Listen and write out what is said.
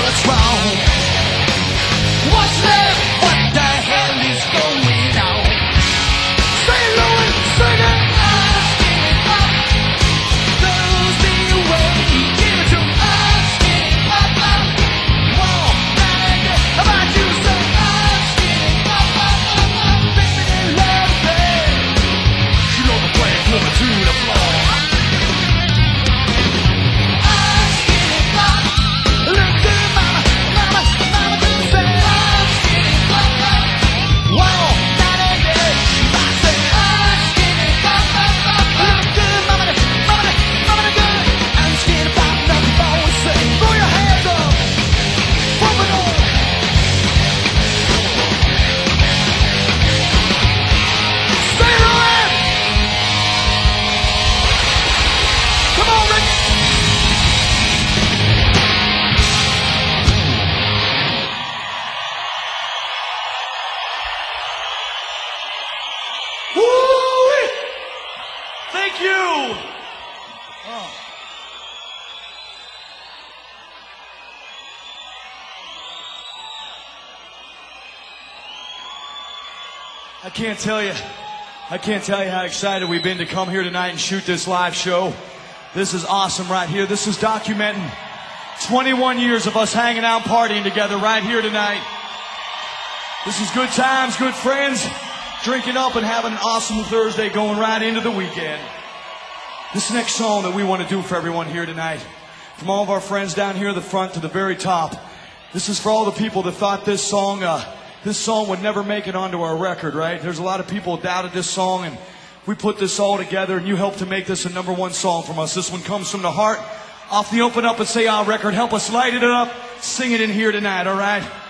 what's wrong? What's left? What the hell is going on? Say Louis, sing it. Us, get it up. Those the way. Give it to us, get it up, up. Whoa, now and then. How about you say us, get it up, up, up, up. Baby, they love me. She know the plan, woman to the floor. Thank you. Oh. I can't tell you how excited we've been to come here tonight and shoot this live show. This is awesome right here. This is documenting 21 years of us hanging out, partying together right here tonight. This is good times, good friends, drinking up and having an awesome Thursday going right into the weekend. This next song that we want to do for everyone here tonight, from all of our friends down here at the front to the very top, this is for all the people that thought this song would never make it onto our record, right? There's a lot of people who doubted this song, and we put this all together, and you helped to make this a #1 song from us. This one comes from the heart, off the Open Up and Say Ah record. Help us light it up, sing it in here tonight, all right?